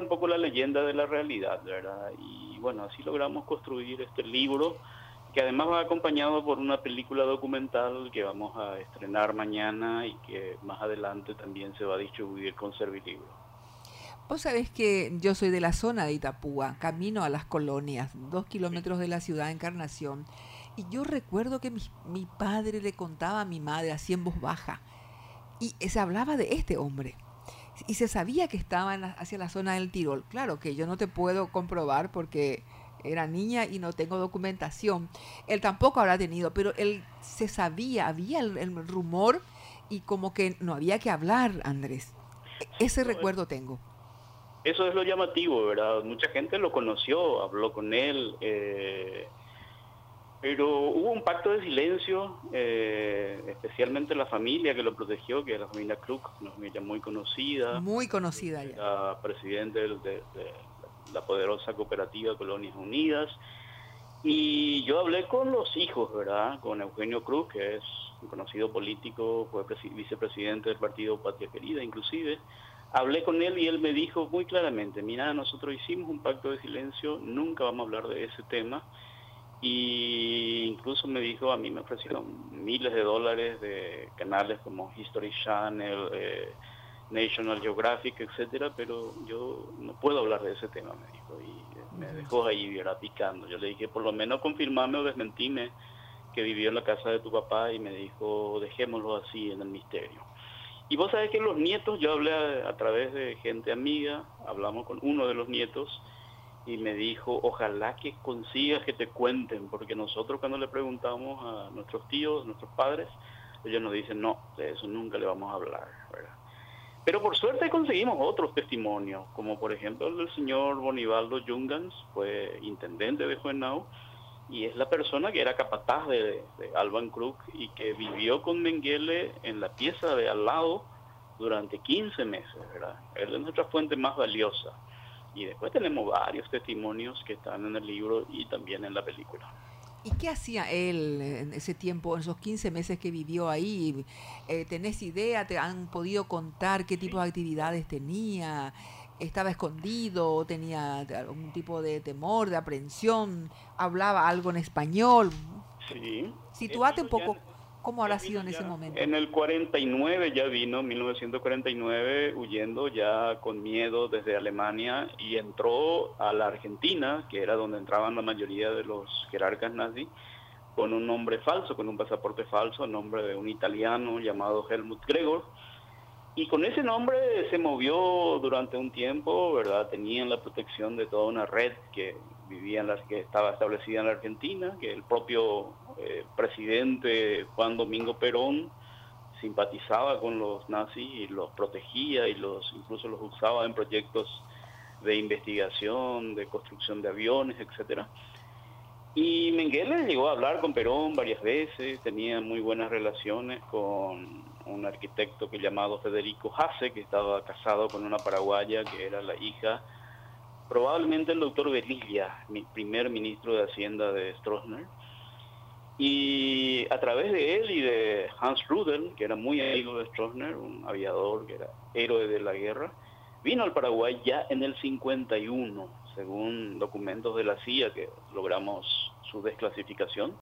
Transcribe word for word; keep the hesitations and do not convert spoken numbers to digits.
un poco la leyenda de la realidad, ¿verdad? Y bueno, así logramos construir este libro, que además va acompañado por una película documental que vamos a estrenar mañana y que más adelante también se va a distribuir con Servilibro. Vos sabés que yo soy de la zona de Itapúa, camino a las colonias, dos Sí. kilómetros de la ciudad de Encarnación, y yo recuerdo que mi, mi padre le contaba a mi madre así en voz baja, y se hablaba de este hombre. Y se sabía que estaba en la- hacia la zona del Tirol. Claro que yo no te puedo comprobar porque era niña y no tengo documentación. Él tampoco habrá tenido, pero él se sabía, había el, el rumor y como que no había que hablar, Andrés. E- Sí, Ese no, es- recuerdo tengo. eso es lo llamativo, ¿verdad? Mucha gente lo conoció, habló con él, eh, pero hubo un pacto de silencio, eh, especialmente la familia que lo protegió, que es la familia Krug, una familia muy conocida. Muy Krug conocida ya. era presidente del- de, de la poderosa cooperativa Colonias Unidas. Y yo hablé con los hijos, ¿verdad? Con Eugenio Cruz, que es un conocido político, fue presi- vicepresidente del partido Patria Querida, inclusive. Hablé con él y él me dijo muy claramente, mira, nosotros hicimos un pacto de silencio, nunca vamos a hablar de ese tema. Y incluso me dijo, a mí me ofrecieron miles de dólares de canales como History Channel, eh, National Geographic, etcétera, pero yo no puedo hablar de ese tema, me dijo, y me dejó ahí, ¿verdad? Picando. Yo le dije, por lo menos confirmame o desmentime que vivió en la casa de tu papá, y me dijo, dejémoslo así en el misterio. Y vos sabés que los nietos, yo hablé a, a través de gente amiga, hablamos con uno de los nietos, y me dijo, ojalá que consigas que te cuenten, porque nosotros cuando le preguntamos a nuestros tíos, nuestros padres, ellos nos dicen, no, de eso nunca le vamos a hablar, ¿verdad? Pero por suerte conseguimos otros testimonios, como por ejemplo el del señor Bonibaldo Jungans, fue intendente de Juvenao, y es la persona que era capataz de, de Alban Krug y que vivió con Mengele en la pieza de al lado durante quince meses, ¿verdad? Él es nuestra fuente más valiosa. Y después tenemos varios testimonios que están en el libro y también en la película. ¿Y qué hacía él en ese tiempo, en esos quince meses que vivió ahí? Eh, ¿Tenés idea? ¿Te han podido contar qué tipo Sí, de actividades tenía? ¿Estaba escondido? ¿Tenía algún tipo de temor, de aprensión? ¿Hablaba algo en español? sí. Él Situate vino un ya, poco cómo habrá él sido vino en ese ya momento. en el cuarenta y nueve, ya vino, mil novecientos cuarenta y nueve, huyendo ya con miedo desde Alemania, y entró a la Argentina, que era donde entraban la mayoría de los jerarcas nazis, con un nombre falso, con un pasaporte falso, nombre de un italiano llamado Helmut Gregor. Y con ese nombre se movió durante un tiempo, ¿verdad? Tenían la protección de toda una red que vivía en la, que estaba establecida en la Argentina, que el propio eh, presidente Juan Domingo Perón simpatizaba con los nazis y los protegía, y los incluso los usaba en proyectos de investigación, de construcción de aviones, etcétera. Y Mengele llegó a hablar con Perón varias veces, tenía muy buenas relaciones con un arquitecto que llamado Federico Hasse, que estaba casado con una paraguaya que era la hija, probablemente el doctor Velilla, mi primer ministro de Hacienda de Stroessner. Y a través de él y de Hans Rudel, que era muy amigo de Stroessner, un aviador que era héroe de la guerra, vino al Paraguay ya en el cincuenta y uno, según documentos de la C I A que logramos su desclasificación.